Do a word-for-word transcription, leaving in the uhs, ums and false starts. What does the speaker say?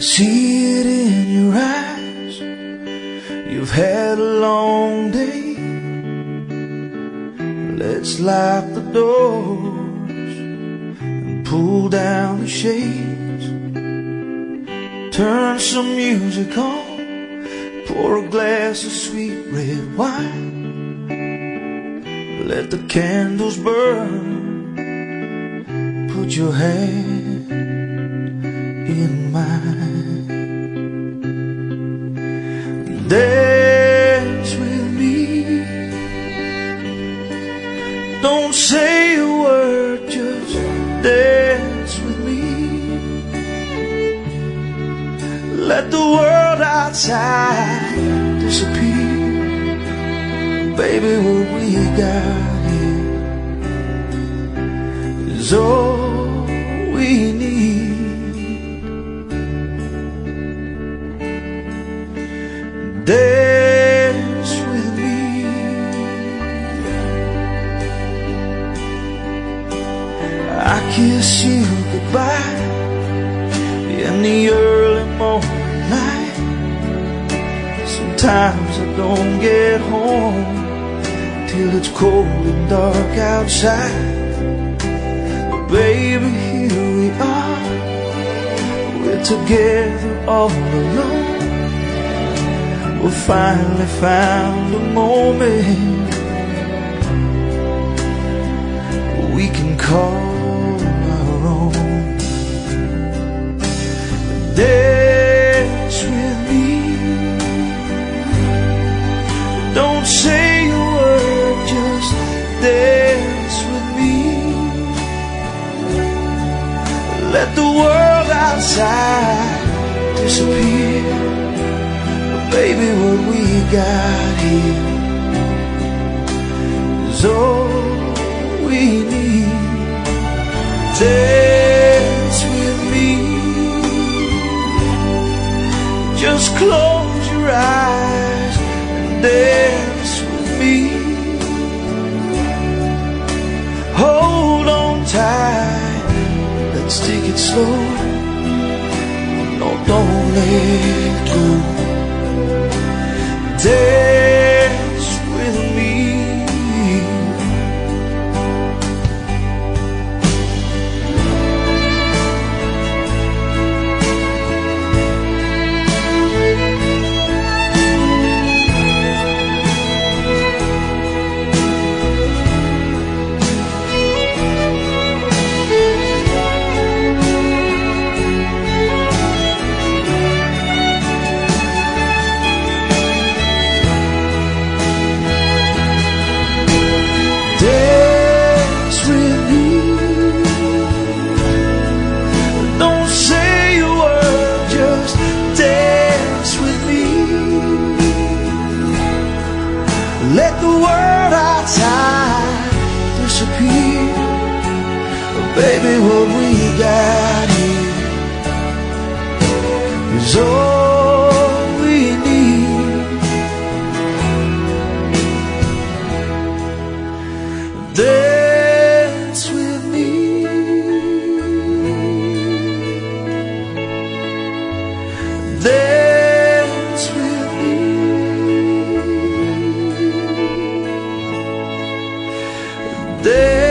see it in your eyes. You've had a long day. Let's lock the doors and pull down the shades. Turn some music on, pour a glass of sweet red wine. Let the candles burn, put your hand in mine. Dance with me. Don't say a word, just dance with me. Let the world outside disappear. Baby, what we got here is all we need. Dance with me. I kiss you goodbye in the early morning light. Sometimes I don't get home till it's cold and dark outside. But baby, here we are, we're together all alone. We finally found a moment we can call our own. Dance with me. Don't say a word, just dance with me. Let the world outside disappear. Baby, what we got here is all we need. Dance with me. Just close your eyes and dance with me. Hold on tight, let's take it slow. No, don't let go. Dance with me. Let the world outside disappear. Baby, what we got here is all we need. Dance with me. Dance with me. Dance